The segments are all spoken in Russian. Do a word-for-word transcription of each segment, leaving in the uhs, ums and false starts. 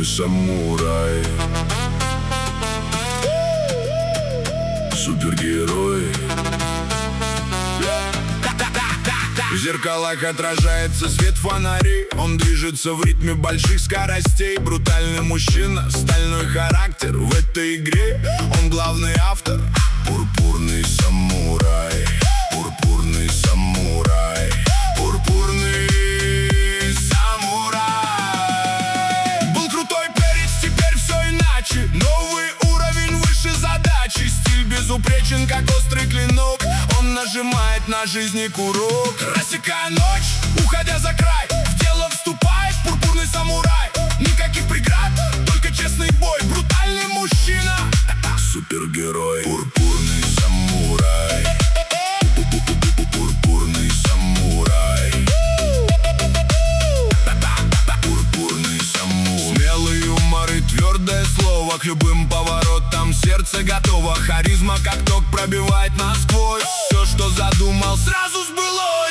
самурай, супергерой. В зеркалах отражается свет фонарей. Он движется в ритме больших скоростей. Брутальный мужчина, стальной характер в этой игре. Он главный автор. Пурпурный самурай, пурпурный самурай, пурпурный самурай. Был крутой перец, теперь все иначе. Новый уровень, выше задачи. Стиль безупречен, как острый клинок. Он нажимает на жизни курок. Рассекая ночь, уходя за край, в дело вступает пурпурный самурай. Никаких преград, только честный бой. Брутальный мужчина, супергерой. Пурпурный самурай, пурпурный самурай, пурпурный самурай. Смелый юмор и твердое слово, к любым поворотам сердце готово. Харизма как ток пробивает насквозь. Все, что задумал, сразу сбылось.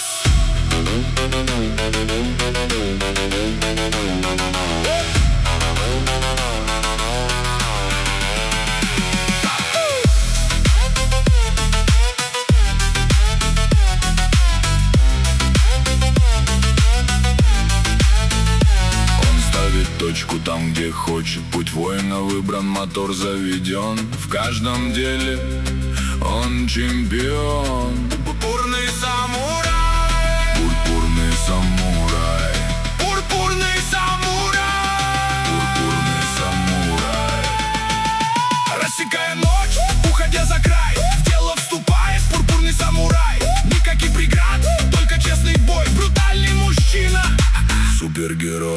Точку там, где хочет, путь воина выбран, мотор заведен. В каждом деле он чемпион. Пурпурный самурай, пурпурный самурай, пурпурный самурай, пурпурный самурай. Рассекая ночь, уходя за край, в дело вступает пурпурный самурай. Никаких преград, только честный бой. Брутальный мужчина, супергерой.